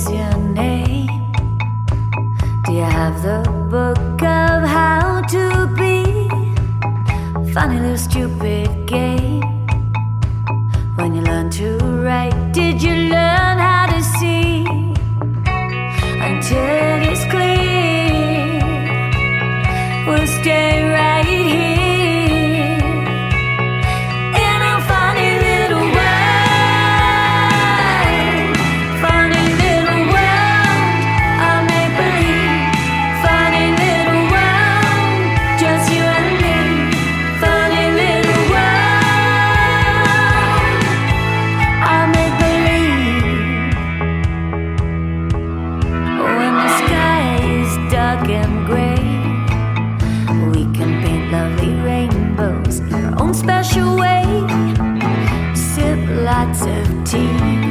is your name? Do you have the book of how to be? Funny little stupid game. When you learn to write, did you learn how to see? Until it's clear, we'll stay right here. Special way, sip lots of tea.